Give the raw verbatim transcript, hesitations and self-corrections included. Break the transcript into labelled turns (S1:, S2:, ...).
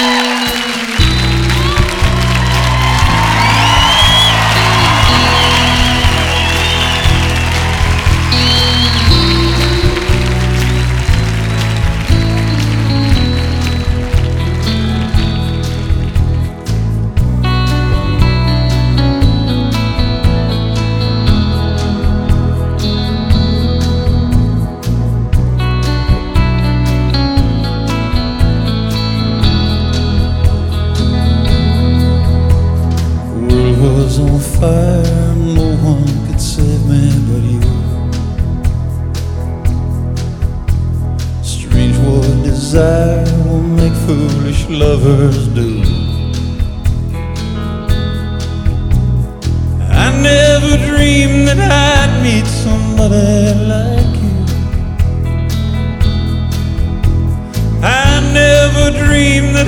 S1: Was on fire, no one could save me but you. Strange what desire will make foolish lovers do. I never dreamed that I'd meet somebody like you. I never dreamed that